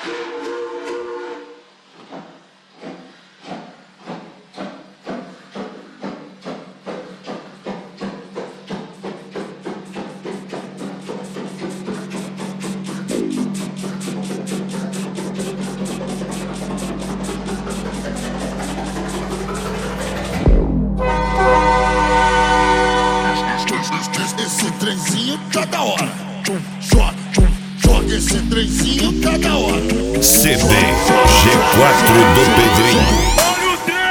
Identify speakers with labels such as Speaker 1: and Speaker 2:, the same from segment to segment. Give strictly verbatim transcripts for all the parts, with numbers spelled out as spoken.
Speaker 1: Esse trenzinho tá da hora. Joga, joga esse trenzinho tá da hora.
Speaker 2: C D G quatro do Pedrinho.
Speaker 1: Olha o trem!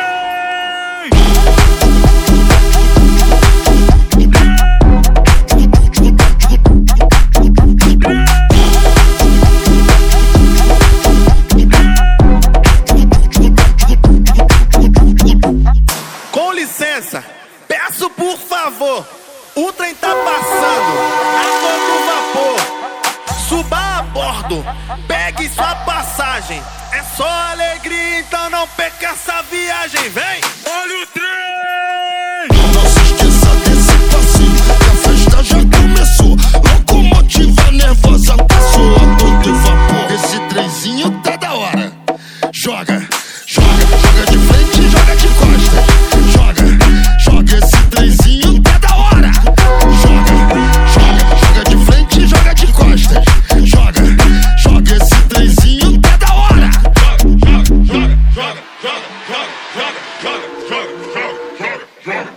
Speaker 3: Com licença, peço por favor. O trem tá passando a todo vapor. Suba a bordo, pegue sua passagem. É só alegria, então não perca essa viagem. Vem!
Speaker 1: Olha o trem! Não se esqueça desse passinho, que a festa já começou. Locomotiva nervosa passou a todo vapor. Esse trenzinho tá da hora. Joga, joga, joga de frente, joga de costas. Joga, joga esse trenzinho tá da hora. Joga, joga, joga de frente, joga de costas. Joga, joga esse trenzinho tá da hora. Joga, joga, joga, joga, joga, joga, joga,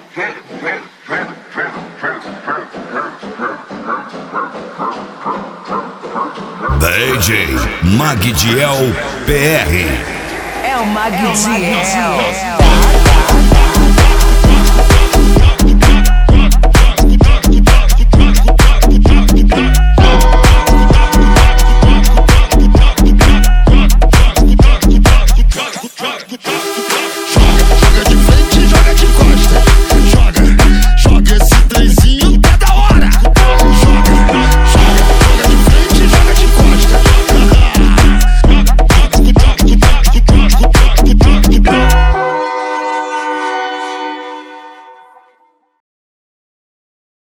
Speaker 1: joga, joga.
Speaker 2: D J Magdiel P R.
Speaker 4: É o Magdiel.